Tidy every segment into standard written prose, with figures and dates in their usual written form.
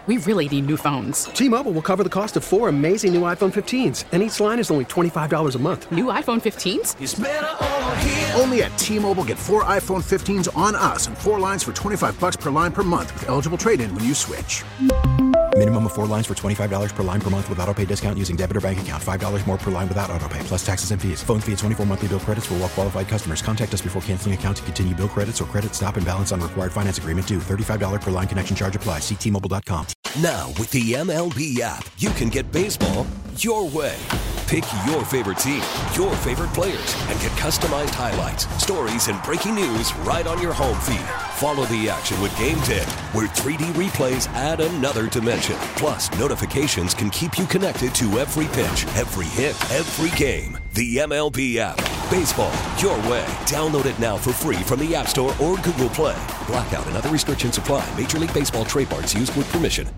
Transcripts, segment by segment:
We really need new phones. T-Mobile will cover the cost of 4 amazing new iPhone 15s, and each line is only $25 a month. New iPhone 15s? It's better over here. Only at T-Mobile, get 4 iPhone 15s on us and 4 lines for $25 per line per month with eligible trade-in when you switch. Minimum of 4 lines for $25 per line per month with autopay discount using debit or bank account. $5 more per line without autopay, plus taxes and fees. Phone fee at 24 monthly bill credits for well-qualified customers. Contact us before canceling account to continue bill credits or credit stop and balance on required finance agreement due. $35 per line connection charge applies. See T-Mobile.com. Now, with the MLB app, you can get baseball your way. Pick your favorite team, your favorite players, and get customized highlights, stories, and breaking news right on your home feed. Follow the action with Game Day, where 3D replays add another dimension. Plus, notifications can keep you connected to every pitch, every hit, every game. The MLB app. Baseball your way. Download it now for free from the App Store or Google Play. Blackout and other restrictions apply. Major League Baseball trademarks used with permission.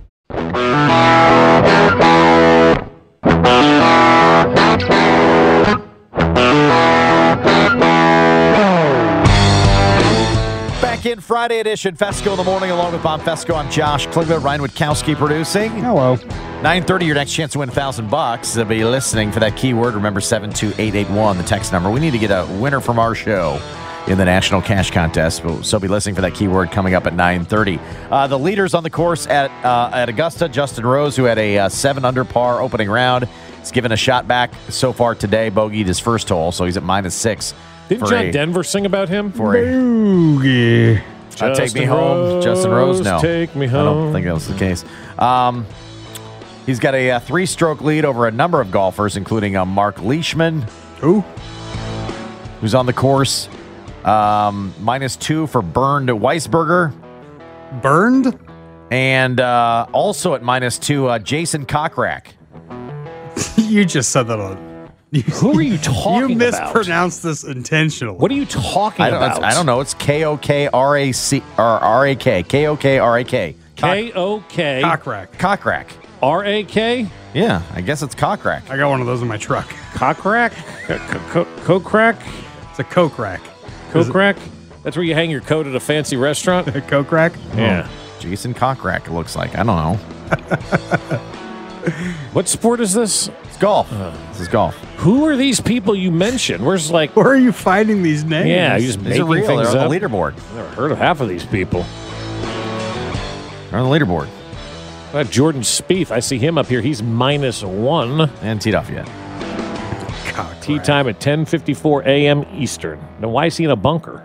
Back in Friday edition, Fesco in the morning, along with Bob Fesco. I'm Josh Klingler, Ryan Witkowski producing. Hello. 9:30, your next chance to win $1,000. They'll be listening for that keyword. Remember, 72881, the text number. We need to get a winner from our show in the National Cash Contest. So be listening for that keyword coming up at 9:30. The leaders on the course at Augusta, Justin Rose, who had a 7 under par opening round, is given a shot back so far today. Bogeyed his first hole, so he's at -6. Didn't John Denver sing about him? Boogie. Take me home, Justin Rose. No, take me home. I don't think that was the case. He's got a 3-stroke lead over a number of golfers, including Mark Leishman, who's on the course. -2 for Bernd Weisberger. Burned? And also at -2, Jason Kokrak. You just said that on. Who are you talking about? You mispronounced this intentionally. What are you talking about? I don't know. It's Kokrak. or R-A-K. Kokrak. K-O-K. Kokrak. R-A-K? Yeah, I guess it's Kokrak. I got one of those in my truck. Kokrak? Kokrak? It's a Kokrak. Kokrak? That's where you hang your coat at a fancy restaurant? Kokrak? Yeah. Jason Kokrak, it looks like. I don't know. What sport is this? It's golf. This is golf. Who are these people you mentioned? Where are you finding these names? Yeah, you just These are making real. things They're up. on the leaderboard. I've never heard of half of these people. They're on the leaderboard. Jordan Spieth, I see him up here. He's -1. And teed off yet. Tee time at 10:54 a.m. Eastern. Now, why is he in a bunker?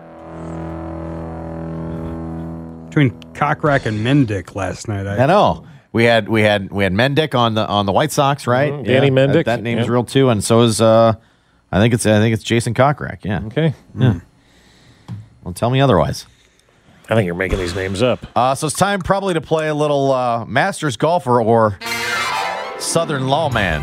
Between Kokrak and Mendick last night. I know. We had Mendick on the White Sox, right? Mm-hmm. Danny Mendick. That name's real too, and so is I think it's Jason Kokrak. Yeah. Okay. Yeah. Well, tell me otherwise. I think you're making these names up. So it's time probably to play a little Masters Golfer or Southern Lawman.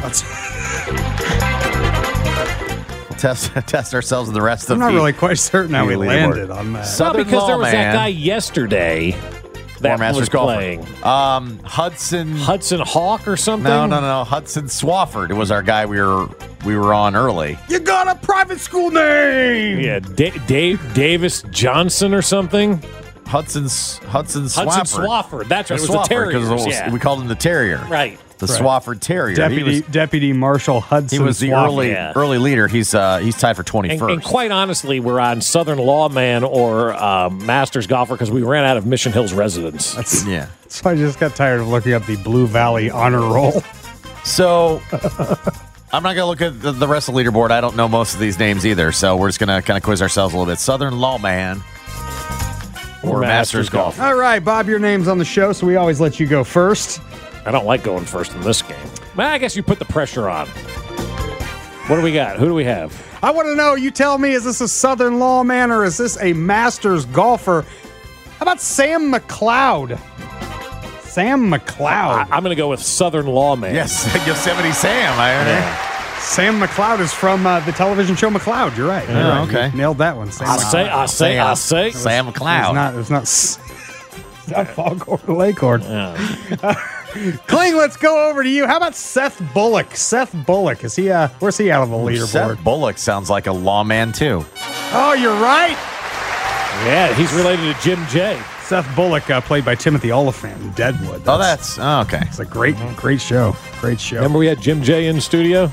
We'll test ourselves in the rest of I'm the not really quite certain how we leaderboard. landed on that. Southern because there was that Lawman. guy yesterday that Masters was golfer. playing. Hudson Hawk or something? No. Hudson Swafford. It was our guy we were on early. You got a private school name! Yeah, Davis Johnson or something? Hudson Swafford. Swafford. That's right. It was the Terriers. Yeah. We called him the Terrier. Right. The Swafford Terrier. Deputy Marshal Hudson. He was the Swafford. early leader. He's tied for 21st. And quite honestly, we're on Southern Lawman or Masters Golfer because we ran out of Mission Hills residents. So I just got tired of looking up the Blue Valley honor roll. So I'm not going to look at the rest of the leaderboard. I don't know most of these names either. So we're just going to kind of quiz ourselves a little bit. Southern Lawman or Masters Golfer. All right, Bob, your name's on the show, so we always let you go first. I don't like going first in this game. Well, I guess you put the pressure on. What do we got? Who do we have? I want to know, you tell me, is this a Southern Lawman or is this a Masters Golfer? How about Sam McLeod? Sam McLeod. I'm going to go with Southern Lawman. Yes, Yosemite Sam. I heard it. Sam McLeod is from the television show McLeod. You're right. Yeah, okay. You nailed that one. Sam I say. Sam McLeod. It's not Foghorn Leghorn. Kling, let's go over to you. How about Seth Bullock? Seth Bullock. Is he where's he out of the leaderboard? Seth Bullock sounds like a lawman too. Oh, you're right. Yeah, he's related to Jim J. Seth Bullock, played by Timothy Oliphant in Deadwood. Okay. It's a great show. Great show. Remember we had Jim J in studio?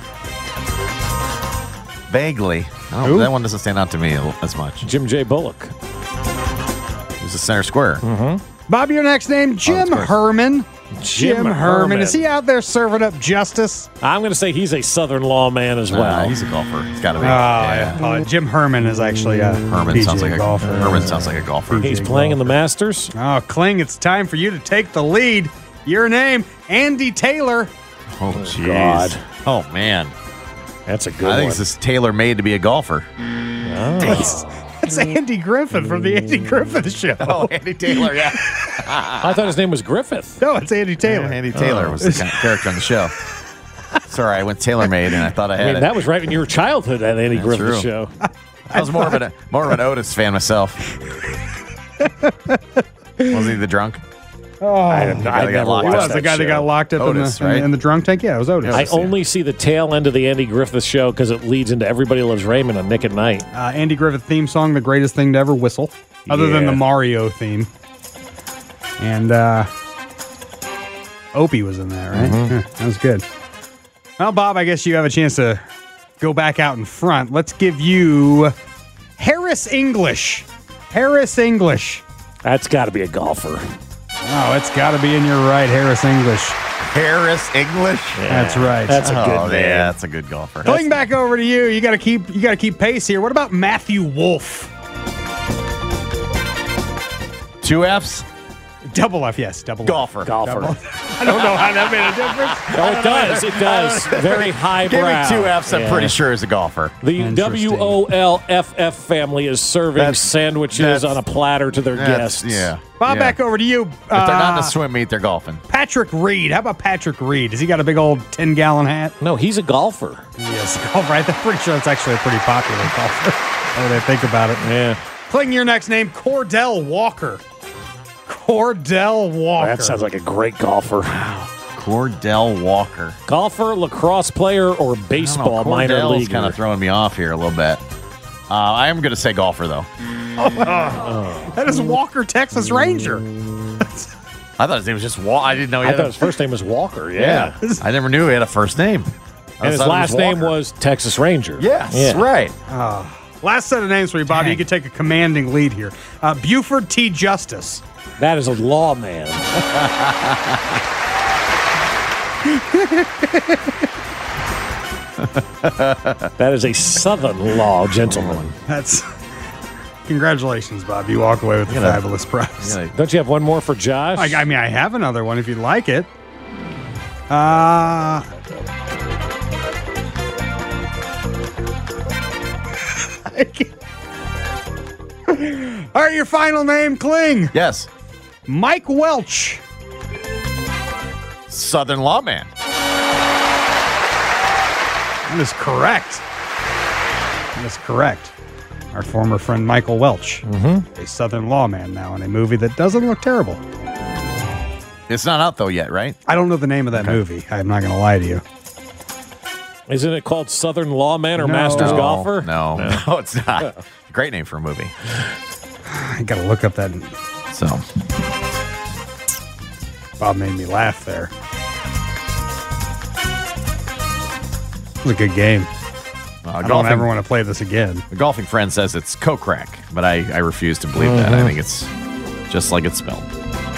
Vaguely. Who? That one doesn't stand out to me as much. Jim J. Bullock. He was the center square. Mm-hmm. Bob, your next name, Jim Herman. Jim Herman. Is he out there serving up justice? I'm going to say he's a Southern lawman as well. He's a golfer. He's got to be. Yeah. Jim Herman is actually a Herman sounds like golfer. Herman sounds like a golfer. He's playing in the Masters. Oh, Kling, it's time for you to take the lead. Your name, Andy Taylor. Oh, jeez. God. Oh, man. That's a good I one. think this is tailor-made to be a golfer. That's Andy Griffith from the Andy Griffith Show. Oh, Andy Taylor, yeah. I thought his name was Griffith. No, it's Andy Taylor. Andy Taylor was the kind of character on the show. Sorry, I went tailor-made, and I thought I had it. That was right in your childhood, that Andy Griffith true. Show. I was more of an Otis fan myself. Was he the drunk? I never got locked He watched was the that guy that show. got locked up Otis, in right? the drunk tank. Yeah, it was Otis. I only see the tail end of the Andy Griffith Show because it leads into Everybody Loves Raymond on Nick at Night. Andy Griffith theme song, the greatest thing to ever whistle, other than Yeah. the Mario theme. And Opie was in that, right? Mm-hmm. Yeah, that was good. Well, Bob, I guess you have a chance to go back out in front. Let's give you Harris English. Harris English. That's got to be a golfer. Oh, it's got to be in your right, Harris English. Harris English? That's right. That's a good name. Yeah, that's a good golfer. Going back over to you, you got to keep pace here. What about Matthew Wolf? 2 Fs? Double F, yes, double F. Golfer. Golfer. I don't know how that made a difference. Oh, it does. It does. Very highbrow. Give me 2 Fs, I'm Yeah. pretty sure is a golfer. The Interesting. WOLFF family is serving That's- sandwiches on a platter to their guests. Yeah. Bob, yeah. back over to you. If they're not in the swim meet, they're golfing. Patrick Reed. How about Patrick Reed? Has he got a big old 10-gallon hat? No, he's a golfer. Yes, golfer. I'm pretty sure that's actually a pretty popular golfer. Now that I think about it. Yeah. Cling your next name, Cordell Walker. Cordell Walker. That sounds like a great golfer. Cordell Walker. Golfer, lacrosse player, or baseball minor league. kind of throwing me off here a little bit. I am going to say golfer, though. That is Walker, Texas Ranger. I thought his name was just Walker. I didn't know he I had thought a his first name was Walker. Yeah. I never knew he had a first name. And his last name was Texas Ranger. Yes, Yeah. right. Last set of names for you, Bobby. Dang. You could take a commanding lead here. Buford T. Justice. That is a lawman. That is a Southern law gentleman. That's... Congratulations, Bob. You walk away with a fabulous prize. Don't you have one more for Josh? I mean, I have another one if you'd like it. All right, your final name, Kling. Yes. Mike Welch. Southern lawman. That is correct. That is correct. Our former friend Michael Welch, a Southern lawman now in a movie that doesn't look terrible. It's not out, though, yet, right? I don't know the name of that movie. I'm not going to lie to you. Isn't it called Southern Lawman or No. Masters Golfer? No, it's not. Great name for a movie. I got to look up that. So, Bob made me laugh there. It was a good game. I don't ever want to play this again. The golfing friend says it's Kokrak, but I refuse to believe that. I think it's just like it's spelled.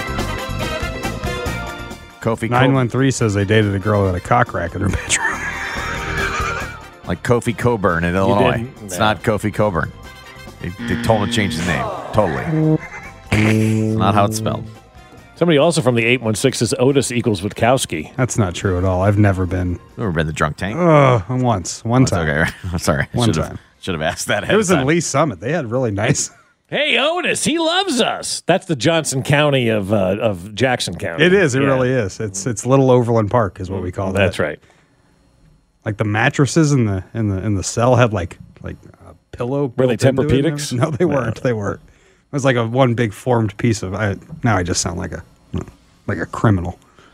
Kofi 913 says they dated a girl with a cock rack in her bedroom. Like Kofi Coburn in Illinois. didn't? It's No. not Kofi Coburn. They told him to change his name. Totally. It's not how it's spelled. Somebody also from the 816 says Otis equals Witkowski. That's not true at all. I've never been. Never been the drunk tank. Once. One That's time. okay, right? I'm sorry. One time. Should have asked that. It was in Lee Summit. They had really nice. Hey, Otis, he loves us. That's the Johnson County of Jackson County. It is. It Yeah. really is. It's Little Overland Park is what we call that. That's right. Like the mattresses in the cell had like a pillow. Were they built into it and Tempur-Pedics? everything. No, they weren't. They weren't. It was like a one big formed piece of. Now I just sound like a criminal.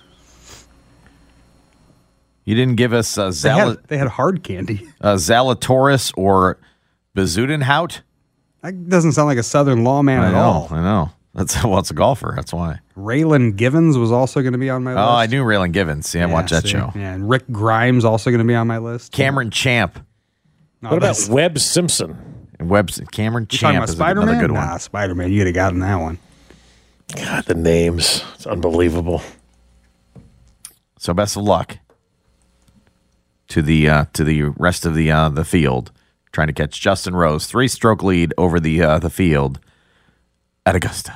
You didn't give us They had hard candy. Zalatoris or Bezudenhout? That doesn't sound like a Southern lawman at all. I know. It's a golfer. That's why. Raylan Givens was also going to be on my list. Oh, I knew Raylan Givens. Yeah, watch that show. Yeah, and Rick Grimes also going to be on my list. Cameron Champ. No, What about Webb Simpson? Cameron you talking Champ about is Spider-Man? another good one. Nah, Spider-Man. You'd have gotten that one. God, the names. It's unbelievable. So best of luck to the rest of the field, trying to catch Justin Rose 3-stroke lead over the field at Augusta.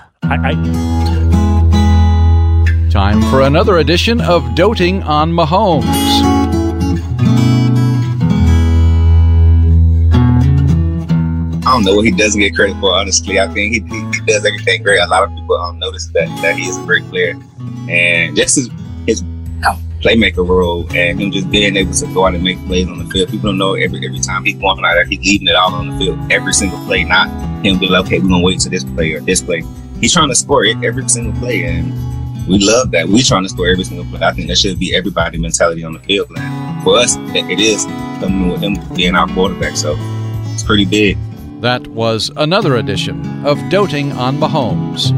Time for another edition of Doting on Mahomes. I don't know what he doesn't get credit for, honestly. I think he does everything great. A lot of people notice that he is a great player. And just his playmaker role and him just being able to go out and make plays on the field. People don't know every time he's going out there, he's leaving it all on the field. Every single play, not him being like, okay, we're going to wait to this play or this play. He's trying to score every single play, and we love that. We're trying to score every single play. I think that should be everybody's mentality on the field. And for us, it is coming with him being our quarterback, so it's pretty big. That was another edition of Doting on Mahomes.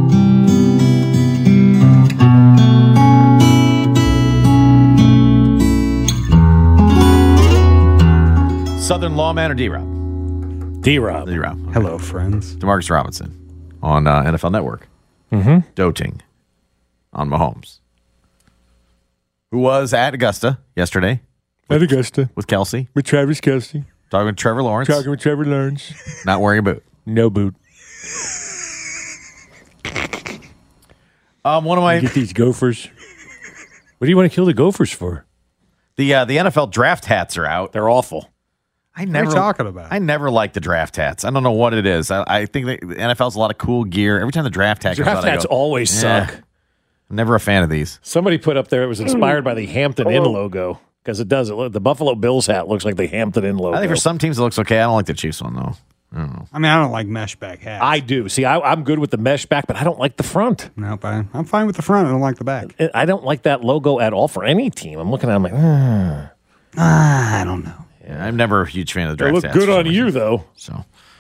Southern Lawman or D-Rob? D-Rob. D-Rob. Hello, friends. DeMarcus Robinson on NFL Network. Mm-hmm. Doting on Mahomes, who was at Augusta yesterday. At Augusta. With Kelsey. With Travis Kelsey. Talking with Trevor Lawrence. Talking with Trevor Lawrence. Not wearing a boot. No boot. One of my get these Gophers. What do you want to kill the Gophers for? The NFL draft hats are out. They're awful. What are you talking about? I never liked the draft hats. I don't know what it is. I think the NFL's a lot of cool gear. Every time the draft hat comes out, Draft hats always suck. I'm never a fan of these. Somebody put up there it was inspired by the Hampton Inn logo because it does. The Buffalo Bills hat looks like the Hampton Inn logo. I think for some teams it looks okay. I don't like the Chiefs one though. I don't know. I mean, I don't like mesh back hats. I do. See, I'm good with the mesh back, but I don't like the front. Nope, I'm fine with the front. I don't like the back. I don't like that logo at all for any team. I'm looking at it, I'm like, I don't know. Yeah, I'm never a huge fan of the they draft look hats. good on you, though. So,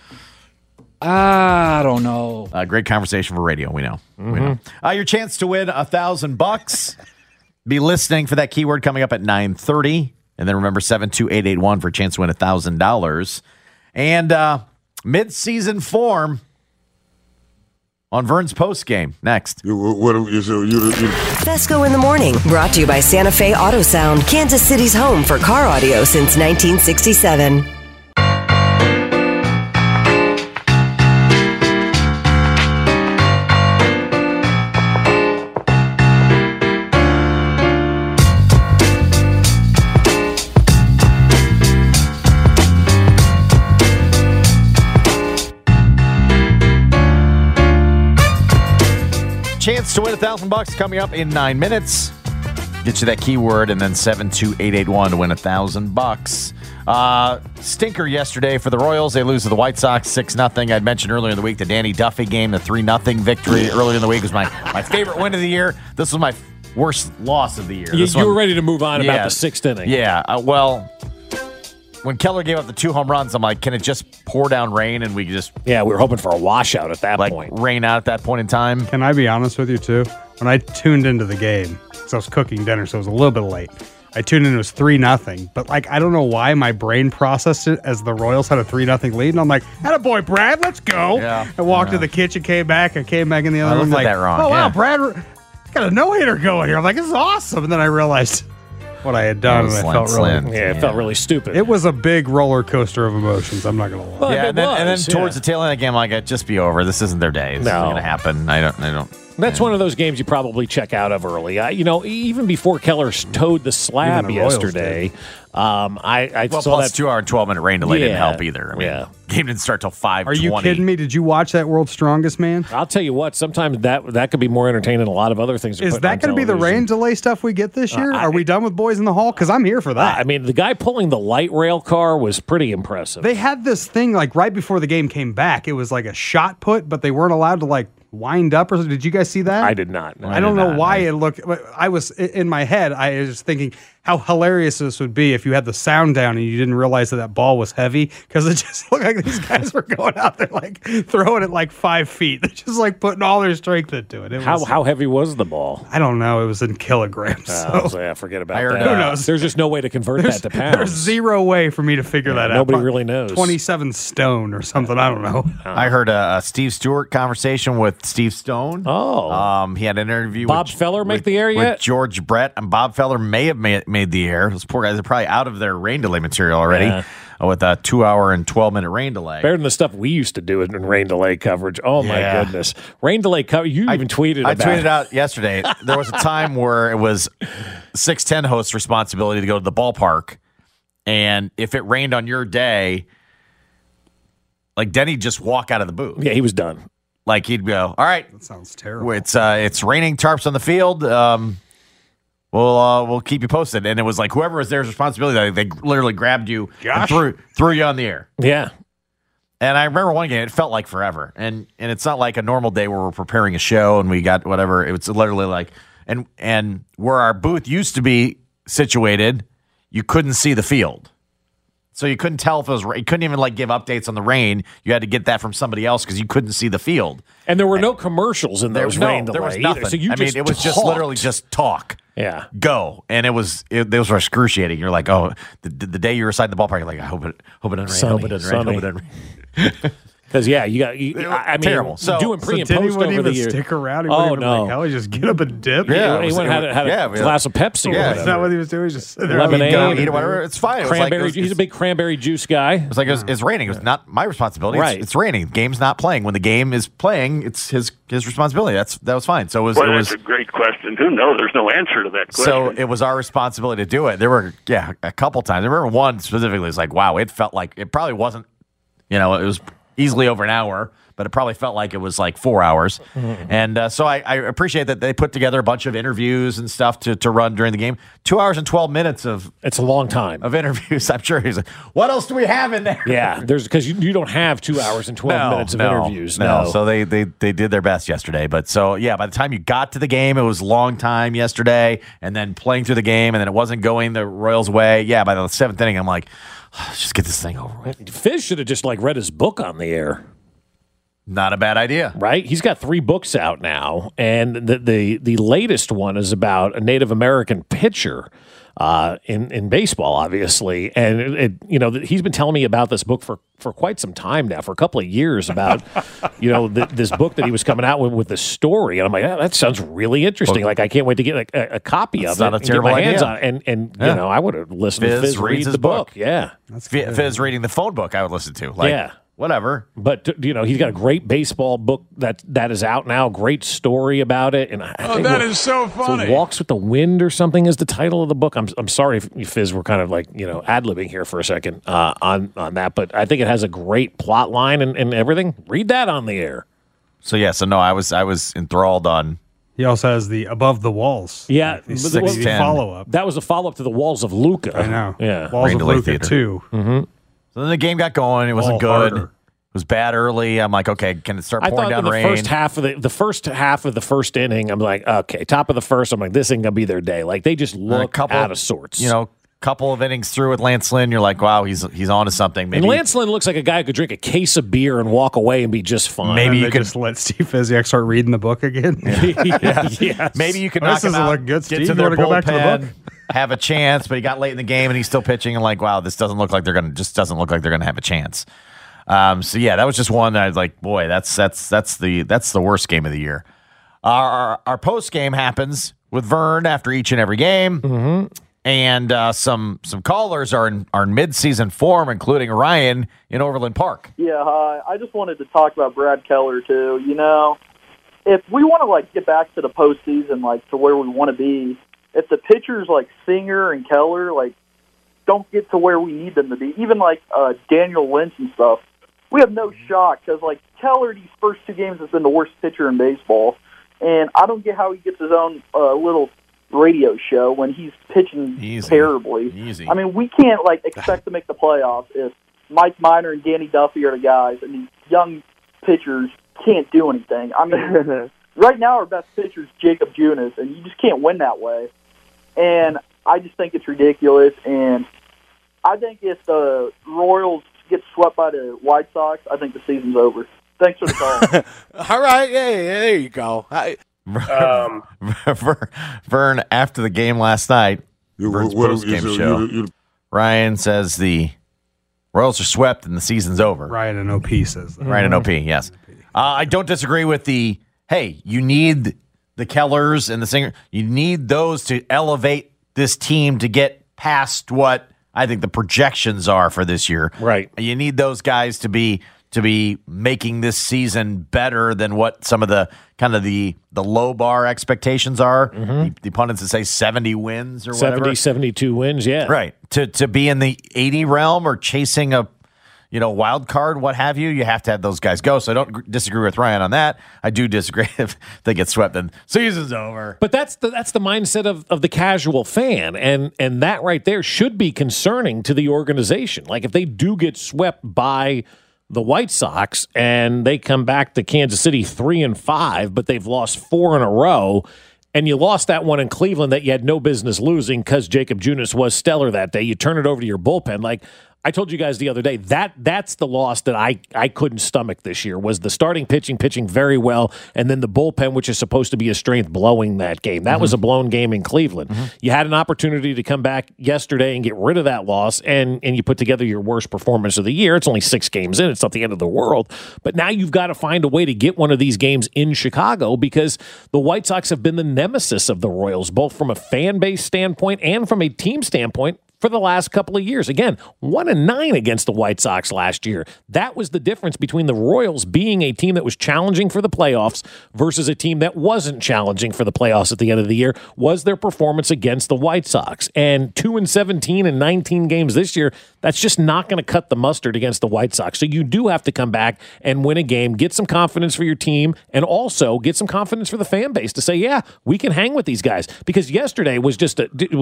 I don't know. great conversation for radio. We know. We know. Your chance to win $1,000. Be listening for that keyword coming up at 9:30, and then remember 72881 for a chance to win $1,000. And mid-season form on Vern's post game next. Fesco in the Morning, brought to you by Santa Fe Auto Sound, Kansas City's home for car audio since 1967. Chance to win $1,000 coming up in 9 minutes. Get you that keyword and then 72881 to win $1,000. Stinker yesterday for the Royals. They lose to the White Sox 6-0. I'd mentioned earlier in the week the Danny Duffy game, the 3-0 victory earlier in the week was my favorite win of the year. This was my worst loss of the year. You were ready to move on about the sixth inning. Yeah, well, when Keller gave up the 2 home runs, I'm like, can it just pour down rain and we just... Yeah, we were hoping for a washout at that point. Rain out at that point in time. Can I be honest with you, too? When I tuned into the game, because I was cooking dinner, so it was a little bit late, I tuned in, it was 3-0. But, I don't know why my brain processed it as the Royals had a 3-0 lead. And I'm like, attaboy, Brad, let's go. Yeah, I walked to the kitchen, came back. I came back in the other room. I looked at that wrong. Oh, wow, Yeah. Brad got a no-hitter going here. I'm like, this is awesome. And then I realized what I had done, and I felt really... Yeah, it felt really stupid. It was a big roller coaster of emotions. I'm not going to lie. Well, Yeah, and then towards the tail end of the game, I'm like, just be over. This isn't their day. This isn't going to happen. I don't. That's one of those games you probably check out of early. Even before Keller towed the slab Even the Royals yesterday, I Well, saw plus that 2 hour and 12-minute rain delay didn't Yeah, help either. I mean, yeah. game didn't start till 5:20. Are you kidding me? Did you watch that World's Strongest Man? I'll tell you what. Sometimes that could be more entertaining than a lot of other things. Is that going to be the rain delay stuff we get this year? Are we done with Boys in the Hall? Because I'm here for that. I mean, the guy pulling the light rail car was pretty impressive. They had this thing right before the game came back. It was like a shot put, but they weren't allowed to wind up. Or did you guys see that? I did not. I don't know why it looked. I was in my head. I was thinking, how hilarious this would be if you had the sound down and you didn't realize that ball was heavy, because it just looked like these guys were going out there like throwing it like 5 feet. They're just like putting all their strength into it. How heavy was the ball? I don't know. It was in kilograms. So forget about that. Who knows? There's just no way to convert that to pounds. There's zero way for me to figure that out. Nobody really knows. 27 stone or something. I don't know. I heard a Steve Stewart conversation with Steve Stone. Oh. He had an interview Bob Feller make the air yet? With George Brett. And Bob Feller may have made the air. Those poor guys are probably out of their rain delay material already with a 2 hour and 12-minute rain delay. Better than the stuff we used to do in rain delay coverage. Oh, my goodness. Rain delay coverage. You even tweeted about it. I tweeted out yesterday. There was a time where it was 610 host's responsibility to go to the ballpark. And if it rained on your day, like Denny'd just walk out of the booth. Yeah, he was done. Like he'd go, all right. That sounds terrible. It's raining tarps on the field. We'll keep you posted. And it was like whoever was there's responsibility. They literally grabbed you and threw you on the air. Yeah. And I remember one game, it felt like forever. And it's not like a normal day where we're preparing a show and we got whatever. It was literally like, and where our booth used to be situated, you couldn't see the field. So you couldn't tell if it was, you couldn't even like give updates on the rain. You had to get that from somebody else because you couldn't see the field. And there were no commercials in those rain delay. There was nothing. So it was just literally just talk. Yeah. Go. And it was excruciating. You're like, oh, the day you were inside the ballpark, you're like, I hope it doesn't rain. Sunny, Hope it doesn't rain. Hope it doesn't rain. Because, terrible. So, doing pre and post Denny wouldn't over the even years. stick around. He wouldn't even like, hell, he just get up and dip. Yeah, he went and had a glass of Pepsi. Yeah, is that what he was doing? Just sit there lemonade, eat whatever. It's fine. Cranberry. He's a big cranberry juice guy. It was like it's raining. It's not my responsibility. Right. It's raining. The game's not playing. When the game is playing, it's his responsibility. That was fine. So it was. That's a great question. Who knows? There's no answer to that question. So it was our responsibility to do it. There were a couple times. I remember one specifically. It was like, wow, it felt like it probably wasn't. It was easily over an hour, but it probably felt like it was like 4 hours. Mm-hmm. And so I appreciate that they put together a bunch of interviews and stuff to run during the game. 2 hours and 12 minutes of it's a long time of interviews. I'm sure he's like, what else do we have in there? Yeah, because you don't have 2 hours and 12 minutes of interviews. No. So they did their best yesterday. But so by the time you got to the game, it was a long time yesterday, and then playing through the game, and then it wasn't going the Royals' way. Yeah, by the seventh inning, I'm like, let's just get this thing over with. Fizz should have just read his book on the air. Not a bad idea. Right? He's got 3 books out now, and the latest one is about a Native American pitcher in baseball, obviously. And he's been telling me about this book for quite some time now, for a couple of years, about this book that he was coming out with the story. And I'm like, that sounds really interesting. Like, I can't wait to get a copy of it. Not a terrible and get my idea. hands on it. And I would have listened to Fizz read the book. Yeah, Fizz reading the phone book I would listen to. Whatever. But, he's got a great baseball book that is out now, great story about it. And I think that is so funny. So Walks with the Wind or something is the title of the book. I'm sorry if Fizz were kind of ad-libbing here for a second on that, but I think it has a great plot line and everything. Read that on the air. So I was enthralled on. He also has the Above the Walls. Yeah. The follow-up. That was a follow-up to the Walls of Luca. I know. Yeah. Walls of Luca 2. Mm-hmm. So then the game got going. It wasn't good. Harder. It was bad early. I'm like, okay, can it start pouring down rain? First half of the first inning, I'm like, okay, top of the first, I'm like, this ain't gonna be their day. Like, they just look out of sorts. Couple of innings through with Lance Lynn, you're like, wow, he's on to something. Maybe. And Lance Lynn looks like a guy who could drink a case of beer and walk away and be just fine. Maybe you could just let Steve Fizziak start reading the book again. Yes. Maybe you could knock him out, look good, Steve. get to their bullpen, have a chance, but he got late in the game and he's still pitching. And like, wow, this doesn't look like they're gonna have a chance. That was just one that I was like, boy, that's the worst game of the year. Our post game happens with Vern after each and every game. Mm-hmm. And some callers are in mid-season form, including Ryan in Overland Park. Yeah, hi. I just wanted to talk about Brad Keller, too. If we want to, get back to the postseason, to where we want to be, if the pitchers like Singer and Keller, don't get to where we need them to be, even Daniel Lynch and stuff, we have no shot because, Keller, these first 2 games has been the worst pitcher in baseball. And I don't get how he gets his own little radio show when he's pitching terribly. Easy. I mean, we can't expect to make the playoffs if Mike Minor and Danny Duffy are the guys, and these young pitchers can't do anything. I mean, right now our best pitcher is Jacob Junis, and you just can't win that way. And I just think it's ridiculous. And I think if the Royals get swept by the White Sox, I think the season's over. Thanks for the call. All right. Yeah, there you go. Vern, after the game last night, Vern's post-game show, Ryan says the Royals are swept and the season's over. Ryan and OP says that. Ryan and OP, yes. I don't disagree with the, hey, you need the Kellers and the Singer. You need those to elevate this team to get past what I think the projections are for this year. Right. You need those guys to be making this season better than what some of the kind of the low bar expectations are. Mm-hmm. The pundits that say 70 wins or 70, whatever. 72 wins, yeah. Right. To be in the 80 realm or chasing a wild card, what have you, you have to have those guys go. So I don't disagree with Ryan on that. I do disagree if they get swept, then season's over. But that's the mindset of the casual fan, and that right there should be concerning to the organization. Like if they do get swept by the White Sox and they come back to Kansas City 3-5, but they've lost 4 in a row, and you lost that one in Cleveland that you had no business losing because Jacob Junis was stellar that day. You turn it over to your bullpen. Like I told you guys the other day, that's the loss that I couldn't stomach this year, was the starting pitching very well, and then the bullpen, which is supposed to be a strength, blowing that game. That was a blown game in Cleveland. You had an opportunity to come back yesterday and get rid of that loss, and you put together your worst performance of the year. It's only 6 games in. It's not the end of the world. But now you've got to find a way to get one of these games in Chicago, because the White Sox have been the nemesis of the Royals, both from a fan base standpoint and from a team standpoint, for the last couple of years. Again, 1-9 against the White Sox last year. That was the difference between the Royals being a team that was challenging for the playoffs versus a team that wasn't challenging for the playoffs at the end of the year, was their performance against the White Sox. And 2-17 in 19 games this year, that's just not going to cut the mustard against the White Sox. So you do have to come back and win a game, get some confidence for your team, and also get some confidence for the fan base to say, yeah, we can hang with these guys. Because yesterday was just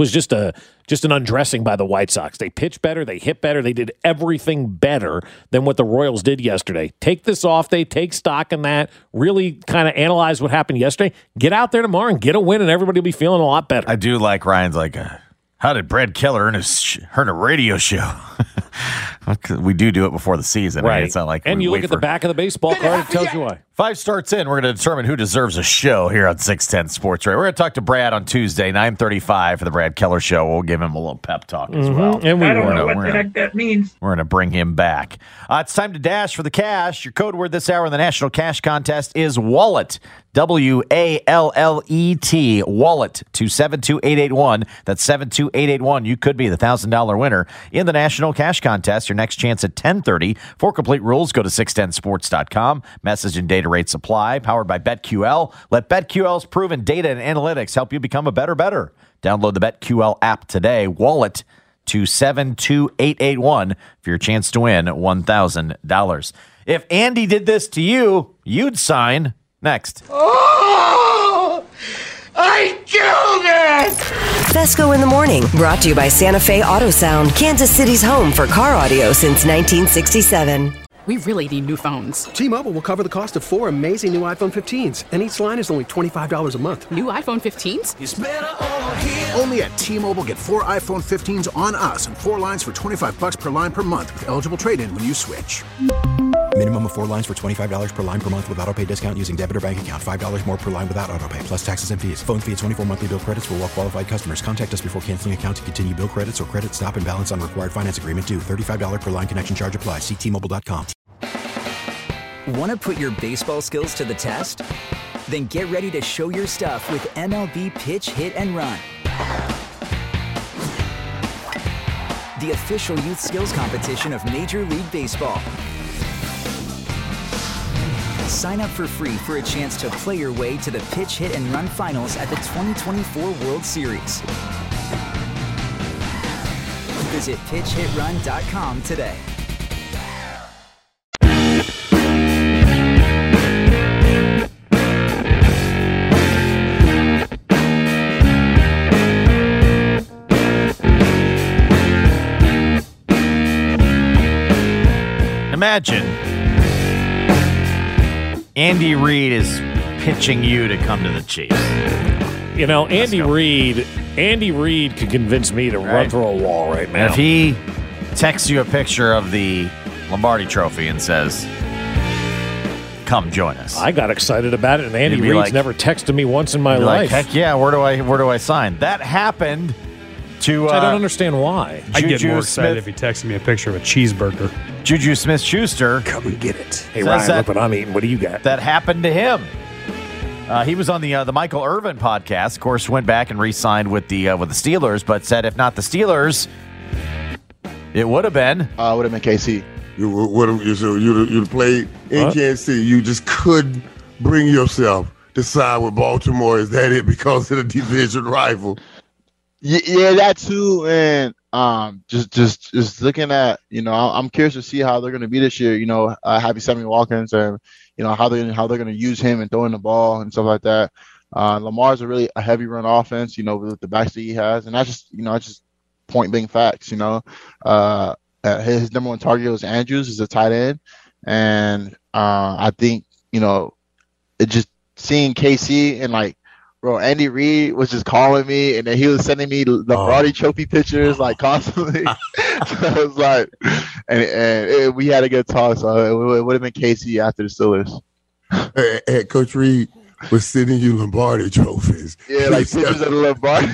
an undressing by the White Sox. They pitched better, they hit better, they did everything better than what the Royals did yesterday. Take this off day, take stock in that, really kind of analyze what happened yesterday, get out there tomorrow and get a win, and everybody will be feeling a lot better. I do like Ryan's how did Brad Keller earn a radio show? We do it before the season. Right. I mean, it's not like and you look at the back of the baseball card, it tells you why. 5 starts in, we're going to determine who deserves a show here on 610 Sports Radio. We're going to talk to Brad on Tuesday, 9:35 for the Brad Keller Show. We'll give him a little pep talk as well. And I don't know what the heck that means. We're going to bring him back. It's time to dash for the cash. Your code word this hour in the National Cash Contest is WALLET. WALLET. WALLET to 72881. That's 72881. You could be the $1,000 winner in the National Cash Contest. Your next chance at 10:30. For complete rules, go to 610sports.com. Message and data rates apply. Powered by BetQL. Let BetQL's proven data and analytics help you become a better. Download the BetQL app today. WALLET to 72881 for your chance to win $1,000. If Andy did this to you, you'd sign. Next. Oh! I killed it! Fesco in the Morning, brought to you by Santa Fe Auto Sound, Kansas City's home for car audio since 1967. We really need new phones. T-Mobile will cover the cost of 4 amazing new iPhone 15s, and each line is only $25 a month. New iPhone 15s? It's better over here. Only at T-Mobile, get 4 iPhone 15s on us and 4 lines for $25 per line per month with eligible trade-in when you switch. Minimum of 4 lines for $25 per line per month with autopay discount using debit or bank account. $5 more per line without autopay, plus taxes and fees. Phone fee at 24 monthly bill credits for well-qualified customers. Contact us before canceling account to continue bill credits or credit stop and balance on required finance agreement due. $35 per line connection charge applies. See T-Mobile.com. Want to put your baseball skills to the test? Then get ready to show your stuff with MLB Pitch, Hit, and Run. The official youth skills competition of Major League Baseball. Sign up for free for a chance to play your way to the Pitch, Hit, and Run finals at the 2024 World Series. Visit pitchhitrun.com today. Imagine Andy Reid is pitching you to come to the Chiefs. You know, Andy Reid Andy Reid could convince me to run through a wall right now. And if he texts you a picture of the Lombardi Trophy and says, "Come join us," I got excited about it, and Andy You'd be Reid's like- never texted me once in my life. Like, heck yeah, where do I sign? That happened to. I don't understand why. I'd get more excited Smith- if he texted me a picture of a cheeseburger. Juju Smith-Schuster. Come and get it. Hey, Says Ryan, that- look what I'm eating. What do you got? That happened to him. He was on the Michael Irvin podcast. Of course, went back and re-signed with the Steelers, but said if not the Steelers, it would have been. Would have been KC. You'd played in Kansas City. You just couldn't bring yourself to side with Baltimore. Is that it? Because of the division rival. Yeah, that too. And just looking at, I'm curious to see how they're going to be this year. Happy Sammy Watkins and how they're going to use him and throwing the ball and stuff like that. Lamar's a heavy run offense. With the backs that he has, and that's just point being facts. His number one target was Andrews, is a tight end, and I think it just seeing KC and bro, Andy Reid was just calling me, and then he was sending me Lombardi Trophy pictures constantly. So it was and we had a good talk. So it would have been KC after the Steelers. And Coach Reid was sending you Lombardi trophies. Yeah, pictures of the Lombardi.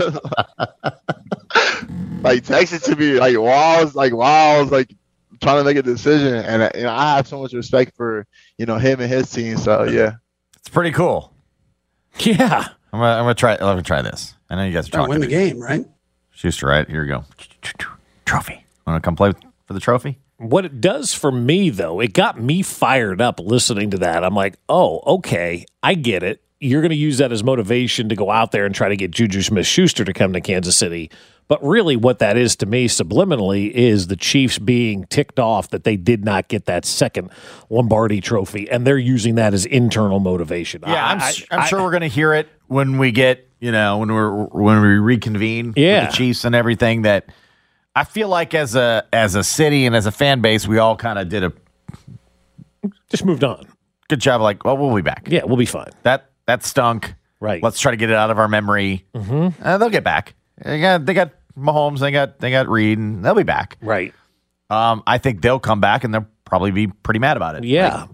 Texting to me while I was trying to make a decision, and I have so much respect for him and his team. So yeah, it's pretty cool. Yeah, I'm gonna try. Let me try this. I know you guys are talking. Win the game, right? Schuster, right? Here we go. Trophy. Want to come play for the trophy? What it does for me, though, it got me fired up listening to that. I'm like, oh, okay, I get it. You're going to use that as motivation to go out there and try to get Juju Smith-Schuster to come to Kansas City. But really what that is to me subliminally is the Chiefs being ticked off that they did not get that second Lombardi Trophy, and they're using that as internal motivation. Yeah, I'm sure we're going to hear it when we get, when we reconvene with the Chiefs and everything. That I feel like as a city and as a fan base, we all kind of just moved on. Good job. We'll be back. Yeah, we'll be fine. That stunk. Right. Let's try to get it out of our memory. Mm-hmm. They'll get back. They got Mahomes. They got Reed, and they'll be back. Right. I think they'll come back, and they'll probably be pretty mad about it. Yeah.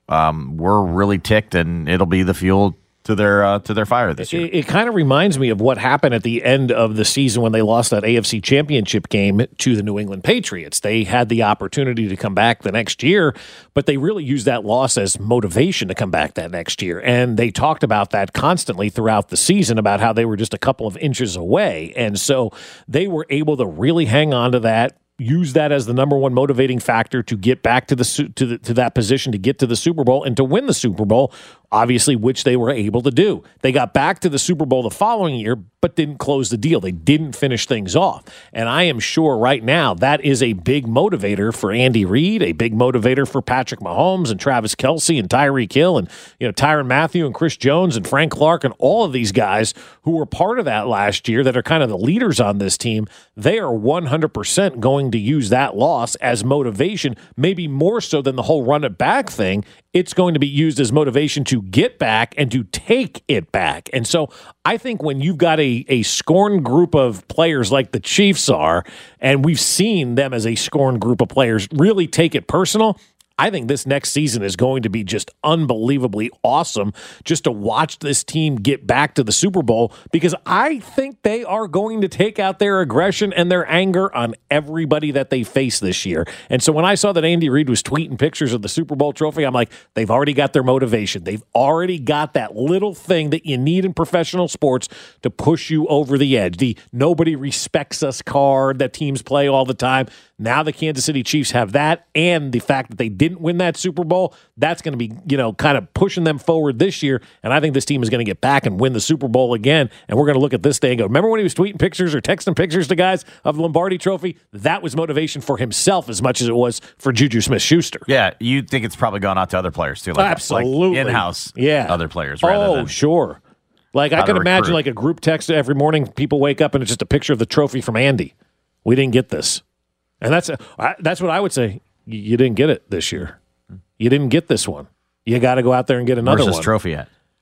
We're really ticked, and it'll be the fuel to their fire this year. It kind of reminds me of what happened at the end of the season when they lost that AFC Championship game to the New England Patriots. They had the opportunity to come back the next year, but they really used that loss as motivation to come back that next year. And they talked about that constantly throughout the season about how they were just a couple of inches away. And so they were able to really hang on to that, use that as the number one motivating factor to get back to that position, to get to the Super Bowl and to win the Super Bowl, obviously, which they were able to do. They got back to the Super Bowl the following year, but didn't close the deal. They didn't finish things off. And I am sure right now that is a big motivator for Andy Reid, a big motivator for Patrick Mahomes and Travis Kelce and Tyreek Hill and Tyrann Mathieu and Chris Jones and Frank Clark and all of these guys who were part of that last year that are kind of the leaders on this team. They are 100% going to use that loss as motivation, maybe more so than the whole run it back thing. It's going to be used as motivation to get back and to take it back. And so I think when you've got a scorned group of players like the Chiefs are, and we've seen them as a scorned group of players really take it personal, I think this next season is going to be just unbelievably awesome just to watch this team get back to the Super Bowl, because I think they are going to take out their aggression and their anger on everybody that they face this year. And so when I saw that Andy Reid was tweeting pictures of the Super Bowl trophy, I'm like, they've already got their motivation. They've already got that little thing that you need in professional sports to push you over the edge. The nobody respects us card that teams play all the time. Now the Kansas City Chiefs have that, and the fact that they didn't win that Super Bowl, that's going to be, kind of pushing them forward this year. And I think this team is going to get back and win the Super Bowl again. And we're going to look at this day and go, remember when he was tweeting pictures or texting pictures to guys of the Lombardi Trophy? That was motivation for himself as much as it was for Juju Smith-Schuster. Yeah, you think it's probably gone out to other players too, absolutely, like in-house, other players. Sure. Like I could imagine, like a group text every morning. People wake up and it's just a picture of the trophy from Andy. We didn't get this. And that's what I would say. You didn't get it this year. You didn't get this one. You got to go out there and get another one. Where's this trophy at?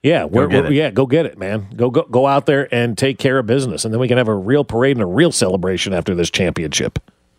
Yeah, Go get it. go get it, man. Go out there and take care of business, and then we can have a real parade and a real celebration after this championship.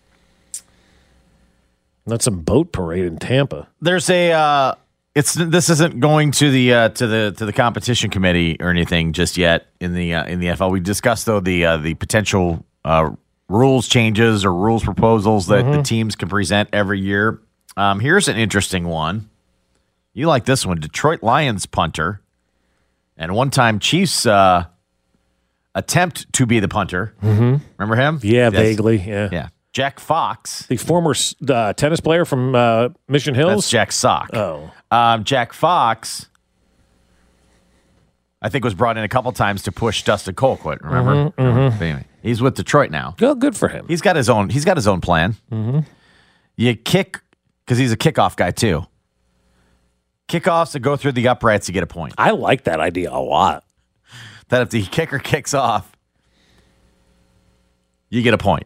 Not some boat parade in Tampa. There's a this isn't going to the competition committee or anything just yet in the NFL. We discussed though the potential rules changes or rules proposals that the teams can present every year. Here's an interesting one. You like this one? Detroit Lions punter and one-time Chiefs attempt to be the punter. Remember him? Yeah, vaguely. Yeah. Jack Fox, the former tennis player from Mission Hills. That's Jack Sock. Oh, Jack Fox, I think, was brought in a couple times to push Dustin Colquitt. Remember? Anyway, he's with Detroit now. Good for him. He's got his own plan. You kick because he's a kickoff guy too. Kickoffs that go through the uprights, you get a point. I like that idea a lot. That if the kicker kicks off, you get a point.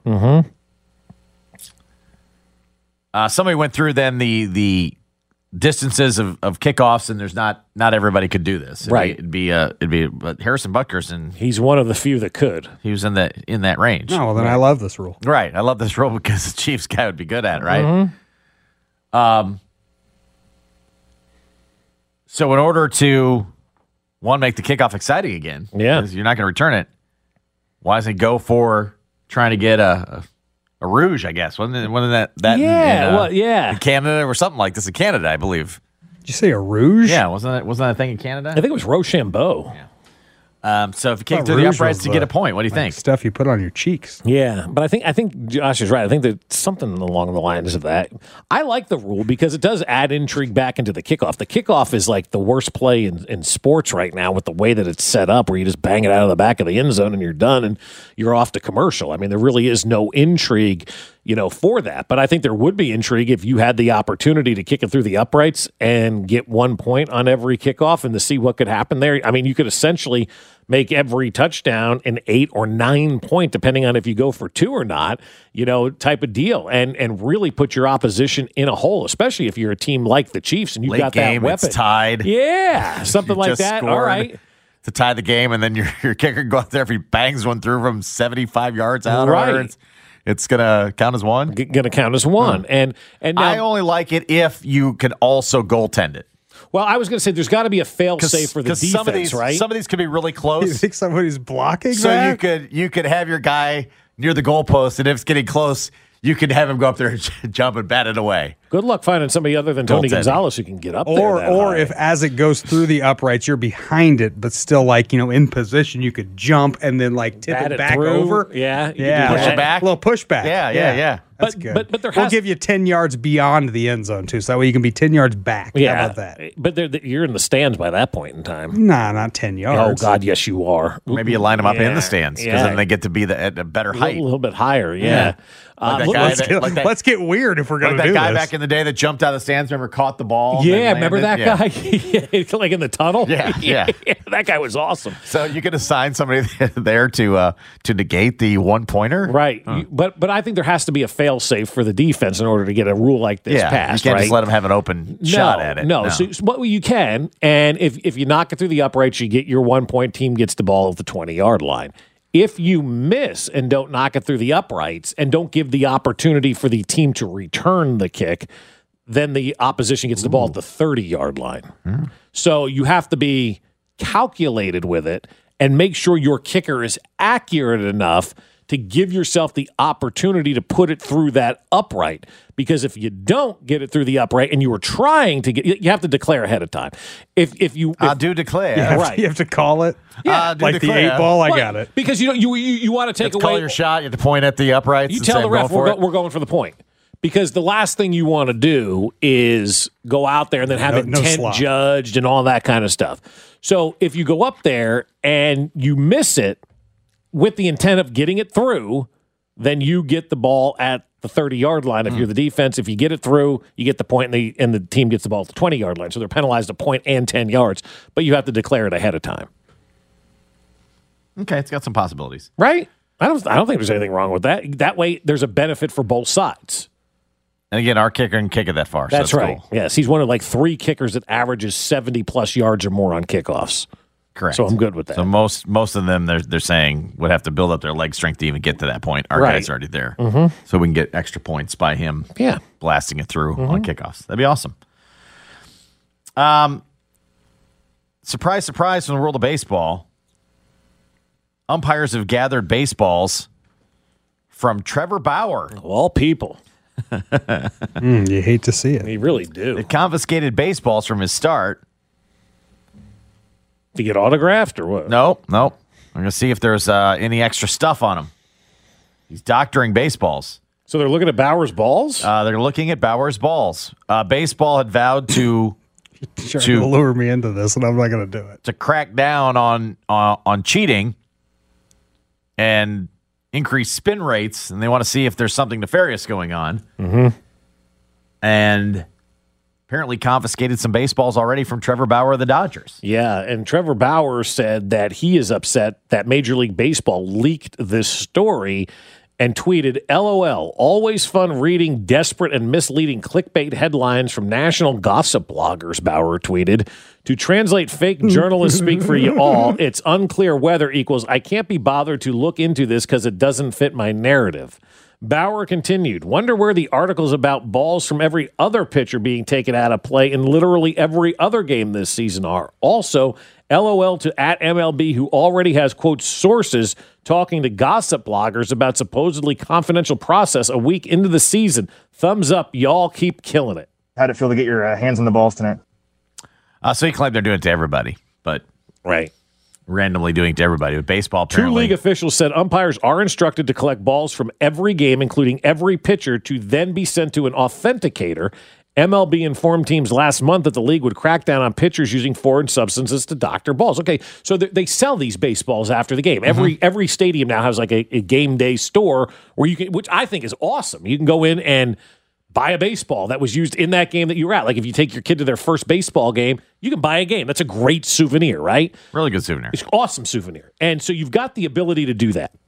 Somebody went through then the distances of kickoffs, and there's not everybody could do this. It'd be but Harrison Butker's, and he's one of the few that could. He was in that range. No, well, then I love this rule. Right, I love this rule because the Chiefs guy would be good at it, right? So in order to make the kickoff exciting again, because you're not going to return it, why doesn't he go for trying to get a rouge, I guess. Wasn't that in Canada or something like this in Canada, I believe. Did you say a rouge? Yeah, wasn't that a thing in Canada? I think it was Rochambeau. Yeah. So if you kick through the uprights, you get a point. What do you think? Stuff you put on your cheeks. Yeah, but I think Josh is right. I think that something along the lines of that. I like the rule because it does add intrigue back into the kickoff. The kickoff is like the worst play in sports right now with the way that it's set up, where you just bang it out of the back of the end zone and you're done and you're off to commercial. I mean, there really is no intrigue, for that. But I think there would be intrigue if you had the opportunity to kick it through the uprights and get 1 point on every kickoff and to see what could happen there. I mean, you could essentially make every touchdown an 8 or 9 point, depending on if you go for 2 or not, type of deal, and really put your opposition in a hole, especially if you're a team like the Chiefs and you've Late got game, that weapon. It's tied. Yeah, something like that. All right. To tie the game, and then your kicker go out there if he bangs one through from 75 yards out. Right. It's going to count as one? Going to count as one. And now, I only like it if you can also goaltend it. Well, I was going to say there's got to be a fail-safe for the defense, right? Some of these could be really close. You think somebody's blocking so that? you could have your guy near the goalpost, and if it's getting close, you could have him go up there and jump and bat it away. Good luck finding somebody other than Tony Gonzalez who can get up there. Or if as it goes through the uprights, you're behind it, but still in position, you could jump and then tip bat it back through. over. Yeah. Push it back. A little pushback. Yeah. That's good. But there we'll give you 10 yards beyond the end zone, too, so that way you can be 10 yards back. Yeah. How about that? But you're in the stands by that point in time. Nah, not 10 yards. Oh, God, yes, you are. Maybe you line them up in the stands, because then they get to be at a better height. A little bit higher, yeah. Let's get weird if we're going to do this. That guy back in the day that jumped out of the stands, remember, caught the ball? Yeah, remember that guy? Like in the tunnel? Yeah. That guy was awesome. So you could assign somebody there to negate the one-pointer? Right. But I think there has to be a fail-safe for the defense in order to get a rule like this passed. You can't just let them have an open shot at it. No. So what you can, and if you knock it through the uprights, you get your 1 point, team gets the ball at the 20-yard line. If you miss and don't knock it through the uprights and don't give the opportunity for the team to return the kick, then the opposition gets the ball at the 30-yard line. So you have to be calculated with it and make sure your kicker is accurate enough to give yourself the opportunity to put it through that upright. Because if you don't get it through the upright and you were trying to get, you have to declare ahead of time. If I do declare. You have to call it. Yeah, like the 8 ball. I got it. Because you want to take away. Call your shot. You have to point at the uprights. You tell the ref we're going for the point. Because the last thing you want to do is go out there and then have intent judged and all that kind of stuff. So if you go up there and you miss it with the intent of getting it through, then you get the ball at the 30-yard line if you're the defense. If you get it through, you get the point, and the team gets the ball at the 20-yard line. So they're penalized a point and 10 yards, but you have to declare it ahead of time. Okay, it's got some possibilities. Right? I don't think there's anything wrong with that. That way, there's a benefit for both sides. And again, our kicker can kick it that far. That's so right. Cool. Yes, he's one of like 3 kickers that averages 70-plus yards or more on kickoffs. Correct. So I'm good with that. So most of them, they're saying would have to build up their leg strength to even get to that point. Our guy's already there. Mhm. So we can get extra points by him blasting it through on kickoffs. That'd be awesome. Surprise, surprise from the world of baseball. Umpires have gathered baseballs from Trevor Bauer. Of all people. You hate to see it. You really do. They confiscated baseballs from his start. To get autographed or what? Nope. I'm going to see if there's any extra stuff on him. He's doctoring baseballs. So they're looking at Bauer's balls? They're looking at Bauer's balls. Baseball had vowed to Trying to lure me into this, and I'm not going to do it. To crack down on cheating and increase spin rates, and they want to see if there's something nefarious going on. Mm-hmm. And apparently confiscated some baseballs already from Trevor Bauer of the Dodgers. Yeah, and Trevor Bauer said that he is upset that Major League Baseball leaked this story and tweeted, LOL, always fun reading desperate and misleading clickbait headlines from national gossip bloggers, Bauer tweeted. To translate fake journalist speak for you all, it's unclear whether equals I can't be bothered to look into this because it doesn't fit my narrative. Bauer continued, wonder where the articles about balls from every other pitcher being taken out of play in literally every other game this season are. Also, LOL to @MLB, who already has, quote, sources talking to gossip bloggers about supposedly confidential process a week into the season. Thumbs up. Y'all keep killing it. How'd it feel to get your hands on the balls tonight? So he claimed they're doing it to everybody, but right, randomly doing it to everybody. With baseball, Two apparently. league officials said umpires are instructed to collect balls from every game, including every pitcher, to then be sent to an authenticator. MLB informed teams last month that the league would crack down on pitchers using foreign substances to doctor balls. Okay, so they sell these baseballs after the game. Every stadium now has like a game day store where you can, which I think is awesome. You can go in and buy a baseball that was used in that game that you were at. Like if you take your kid to their first baseball game, you can buy a game. That's a great souvenir, right? Really good souvenir. It's an awesome souvenir. And so you've got the ability to do that.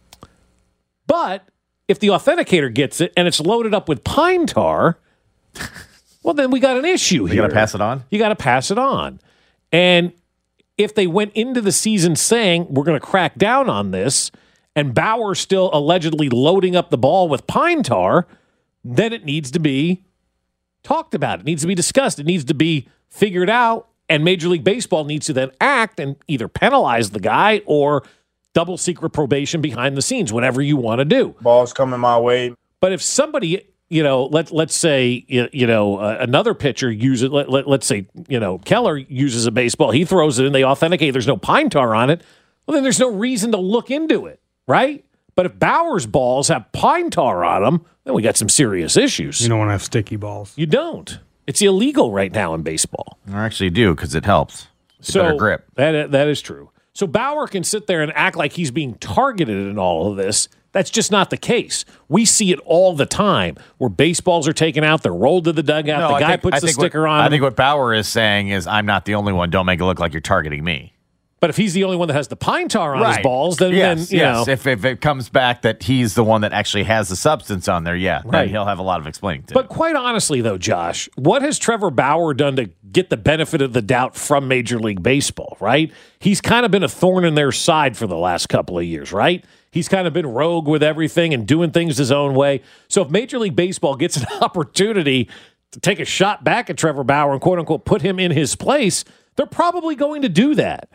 But if the authenticator gets it and it's loaded up with pine tar, well, then we got an issue here. You got to pass it on? You got to pass it on. And if they went into the season saying, we're going to crack down on this, and Bauer still allegedly loading up the ball with pine tar, then it needs to be talked about. It needs to be discussed. It needs to be figured out. And Major League Baseball needs to then act and either penalize the guy or double secret probation behind the scenes, whatever you want to do. Ball's coming my way. But if somebody, let's say, another pitcher uses, let's say, Keller uses a baseball, he throws it in, they authenticate, there's no pine tar on it, well, then there's no reason to look into it, right? But if Bauer's balls have pine tar on them, then we got some serious issues. You don't want to have sticky balls. You don't. It's illegal right now in baseball. Or actually you do, because it helps. It's better grip. That is true. So Bauer can sit there and act like he's being targeted in all of this. That's just not the case. We see it all the time where baseballs are taken out, they're rolled to the dugout, the guy puts the sticker on. I think what Bauer is saying is, I'm not the only one. Don't make it look like you're targeting me. But if he's the only one that has the pine tar on his balls, then, yes. know. If it comes back that he's the one that actually has the substance on there, then he'll have a lot of explaining to do. But quite honestly, though, Josh, what has Trevor Bauer done to get the benefit of the doubt from Major League Baseball, right? He's kind of been a thorn in their side for the last couple of years, right? He's kind of been rogue with everything and doing things his own way. So if Major League Baseball gets an opportunity to take a shot back at Trevor Bauer and quote-unquote put him in his place, they're probably going to do that.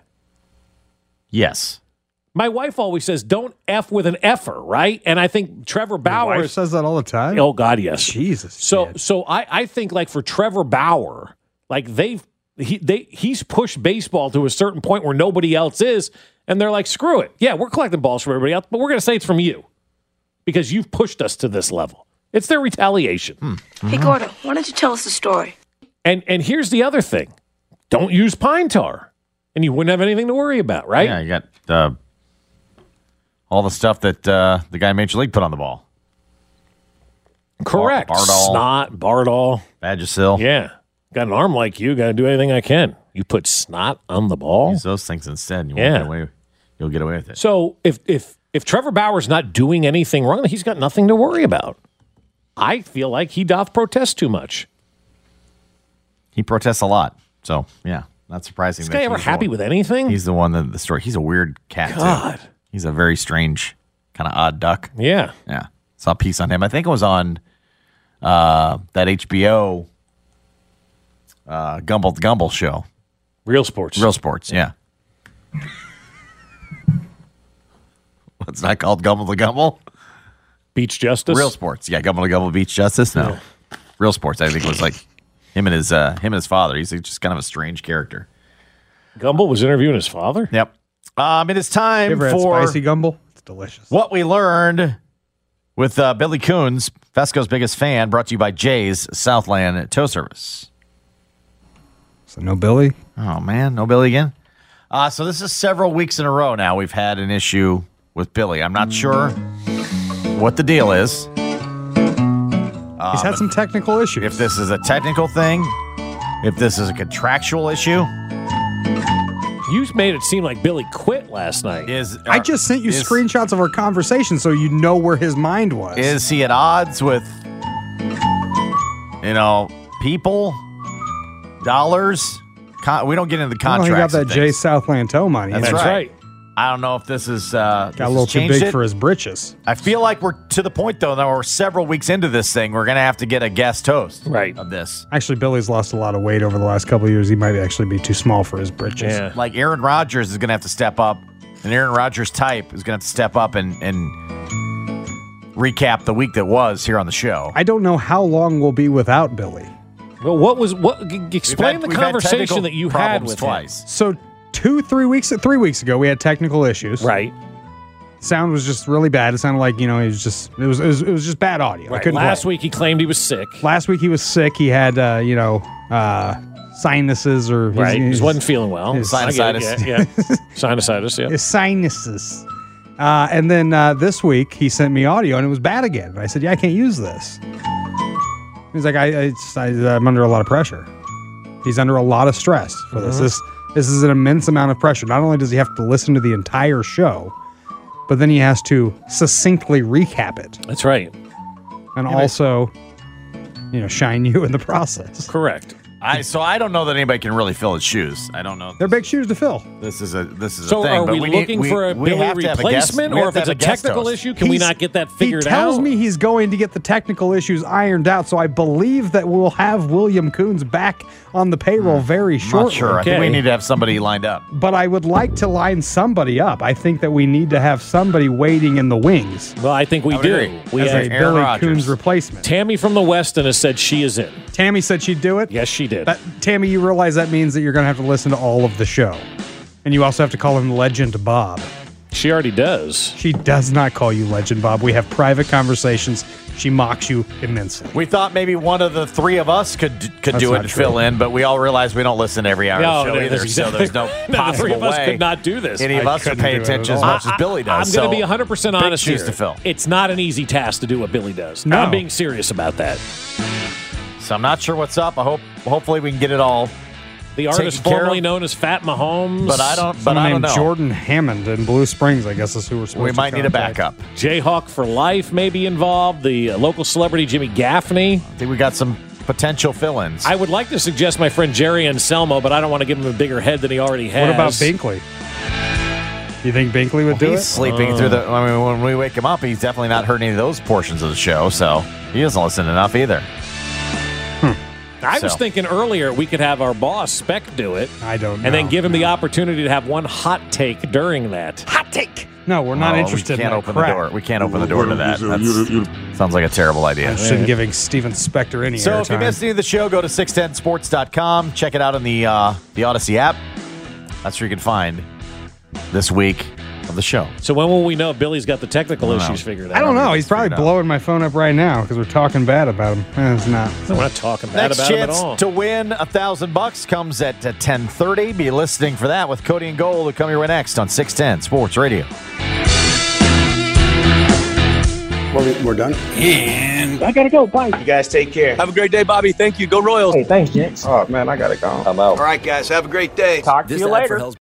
Yes. My wife always says, don't F with an F-er, right? And I think Trevor Bauer... Your wife says that all the time? Oh, God, yes. Jesus. So I think, like, for Trevor Bauer, like, he's pushed baseball to a certain point where nobody else is, and they're like, screw it. Yeah, we're collecting balls from everybody else, but we're going to say it's from you because you've pushed us to this level. It's their retaliation. Hey, Gordo, why don't you tell us the story? And here's the other thing. Don't use pine tar. And you wouldn't have anything to worry about, right? Yeah, you got all the stuff that the guy in Major League put on the ball. Correct. Bardol. Snot, Bardol. Vagisil. Yeah. Got an arm like you. Got to do anything I can. You put snot on the ball? Use those things instead. You'll get away with it. So if Trevor Bauer's not doing anything wrong, he's got nothing to worry about. I feel like he doth protest too much. He protests a lot. So, yeah, not surprising. Is this guy ever happy with anything? He's the one that the story. He's a weird cat, God. too. He's a very strange, kind of odd duck. Yeah. Yeah. Saw a piece on him. I think it was on that HBO Gumble the Gumble show. Real Sports. Real Sports, yeah. What's that called? Gumble the Gumble? Beach Justice? Real Sports. Yeah, Gumble the Gumble Beach Justice? No. Yeah. Real Sports, I think it was like him and his father. He's just kind of a strange character. Gumble was interviewing his father? Yep. It is time You ever had for spicy gumble? It's delicious. what we learned with Billy Coons, Fesco's biggest fan, brought to you by Jay's Southland Tow Service. So no Billy? Oh, man. No Billy again? So this is several weeks in a row now we've had an issue with Billy. I'm not sure what the deal is. He's had some technical issues. If this is a technical thing, if this is a contractual issue. You made it seem like Billy quit last night. I just sent you screenshots of our conversation so you know where his mind was. Is he at odds with, people, dollars? We don't get into the contracts. He got that Jay Southland tow money. That's right. I don't know if this is got a little too big for his britches. I feel like we're to the point, though, that we're several weeks into this thing. We're going to have to get a guest host of this. Actually, Billy's lost a lot of weight over the last couple of years. He might actually be too small for his britches. Yeah. Like Aaron Rodgers is going to have to step up, and Aaron Rodgers type is going to have to step up and recap the week that was here on the show. I don't know how long we'll be without Billy. Well, explain the conversation that you had with twice. him. So 3 weeks ago, we had technical issues. Right. Sound was just really bad. It sounded like, it was just bad audio. Right. Last week he claimed he was sick. Last week he was sick. He had, sinuses or... He wasn't feeling well. Sinusitis. Yeah. Sinusitis, yeah. His sinuses. And then this week he sent me audio and it was bad again. And I said, I can't use this. He's like, I'm under a lot of pressure. He's under a lot of stress for this. This is an immense amount of pressure. Not only does he have to listen to the entire show, but then he has to succinctly recap it. That's right. And also, shine you in the process. Correct. So I don't know that anybody can really fill his shoes. I don't know. They're big shoes to fill. This is a thing. So are we looking for a Billy replacement, or if it's a technical issue, can we not get that figured out? He tells me he's going to get the technical issues ironed out, so I believe that we'll have William Coons back on the payroll very shortly. Not sure. Okay. I think we need to have somebody lined up. But I would like to line somebody up. I think that we need to have somebody waiting in the wings. Well, I think we do. We have a Billy Coons replacement. Tammy from the Weston has said she is in. Tammy said she'd do it? Yes, she did. Tammy, you realize that means that you're going to have to listen to all of the show. And you also have to call him Legend Bob. She already does. She does not call you Legend Bob. We have private conversations. She mocks you immensely. We thought maybe one of the three of us could do it and fill in, but we all realized we don't listen to every hour of the show either, so there's no possible the three of us way could not do this. Any of us would pay attention as much as Billy does. I'm going to be 100% honest here. To fill. It's not an easy task to do what Billy does. No. I'm being serious about that. So I'm not sure what's up. Hopefully we can get it all. The artist formerly known as Fat Mahomes. But I don't know. Jordan Hammond in Blue Springs, I guess is who we're supposed to We might need a backup. Jayhawk for Life may be involved. The local celebrity Jimmy Gaffney. I think we got some potential fill-ins. I would like to suggest my friend Jerry Anselmo, but I don't want to give him a bigger head than he already has. What about Binkley? You think Binkley would do it? He's sleeping through when we wake him up, he's definitely not heard any of those portions of the show, so he doesn't listen enough either. I was thinking earlier we could have our boss, Speck, do it. I don't know. And then give him the opportunity to have one hot take during that. Hot take! No, we're not interested in that open the door. We can't open the door to that. That sounds like a terrible idea. I shouldn't giving Steven Spector any So if you missed any of the show, go to 610sports.com. Check it out on the Odyssey app. That's where you can find this week of the show. So when will we know if Billy's got the technical issues figured out? I don't know. He's probably blowing my phone up right now because we're talking bad about him. It's not. We're not talking bad about him at all. Next chance to win $1,000 comes at 10:30. Be listening for that with Cody and Gold. Will come your way next on 610 Sports Radio. We're done. And I gotta go. Bye. You guys take care. Have a great day, Bobby. Thank you. Go Royals. Hey, thanks, Gents. Oh man, I gotta go. I'm out. All right, guys. Have a great day. Talk to you later.